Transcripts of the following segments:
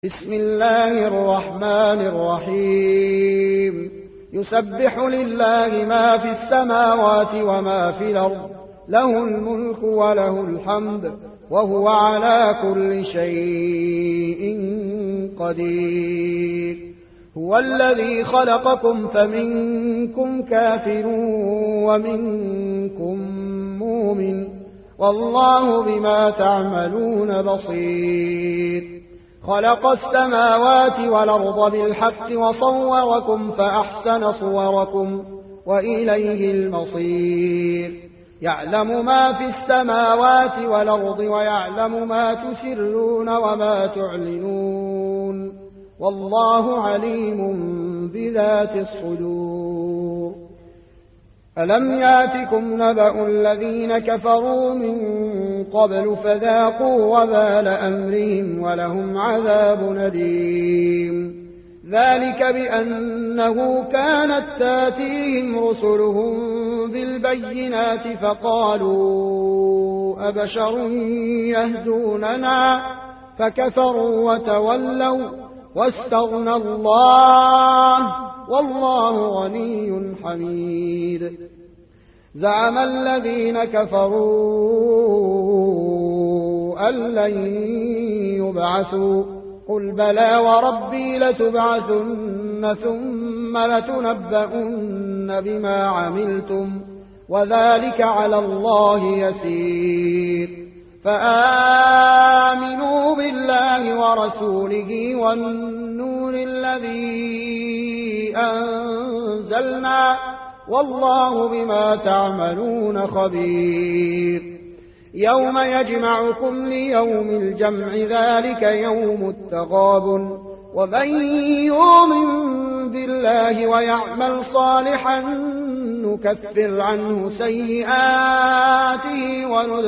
بسم الله الرحمن الرحيم يسبح لله ما في السماوات وما في الأرض له الملك وله الحمد وهو على كل شيء قدير هو الذي خلقكم فمنكم كافر ومنكم مؤمن والله بما تعملون بصير خلق السماوات والأرض بالحق وصوركم فأحسن صوركم وإليه المصير يعلم ما في السماوات والأرض ويعلم ما تسرون وما تعلنون والله عليم بذات الصدور ألم ياتكم نبأ الذين كفروا من قبل فذاقوا وبال أمرهم ولهم عذاب أليم ذلك بأنه كانت تاتيهم رسلهم بالبينات فقالوا أبشر يهدوننا فكفروا وتولوا واستغنى الله والله غني حميد زعم الذين كفروا أن لن يبعثوا قل بلى وربي لتبعثن ثم لتنبؤن بما عملتم وذلك على الله يسير فآمنوا بالله ورسوله والنور الذي أنزلنا والله بما تعملون خبير يوم يجمعكم ليوم الجمع ذلك يوم التغابن ومن يؤمن بالله ويعمل صالحا نكفر عنه سيئاته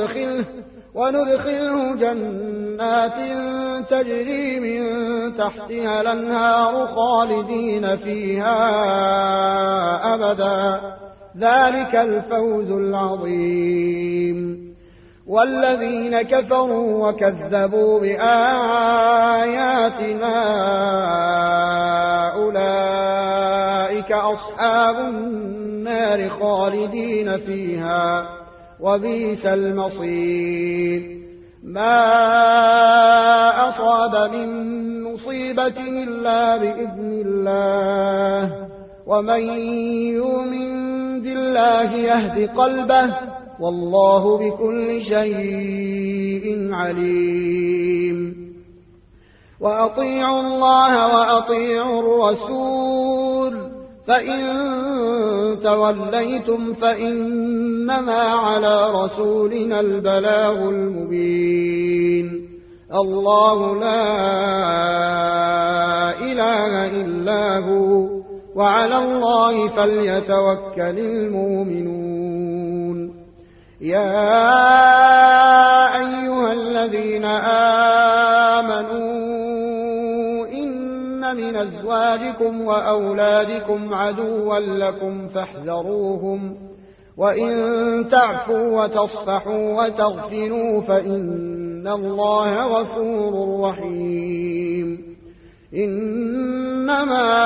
وندخله جنات تجري من تحتها الأنهار خالدين فيها أبدا ذلك الفوز العظيم والذين كفروا وكذبوا بآياتنا أولئك أصحاب النار خالدين فيها وبئس المصير ما أصاب من مصيبة إلا بإذن الله ومن يؤمن بالله يهد قلبه والله بكل شيء عليم وأطيعوا الله وأطيعوا الرسول فإن توليتم فإنما على رسولنا البلاغ المبين الله لا إله إلا هو وعلى الله فليتوكل المؤمنون يا أيها الذين آمنوا من أزواجكم وأولادكم عدوا لكم فاحذروهم وإن تعفوا وتصفحوا وتغفروا فإن الله غفور رحيم إنما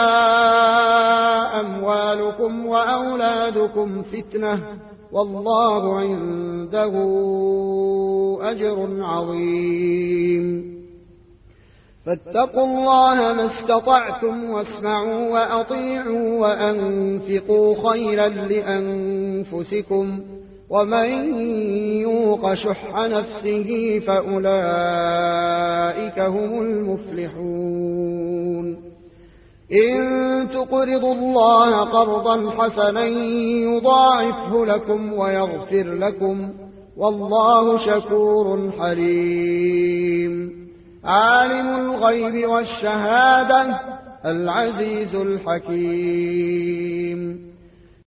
أموالكم وأولادكم فتنة والله عنده أجر عظيم فاتقوا الله ما استطعتم واسمعوا وأطيعوا وأنفقوا خيرا لأنفسكم ومن يوق شح نفسه فأولئك هم المفلحون إن تقرضوا الله قرضا حسنا يضاعفه لكم ويغفر لكم والله شكور حليم عالم الغيب والشهادة العزيز الحكيم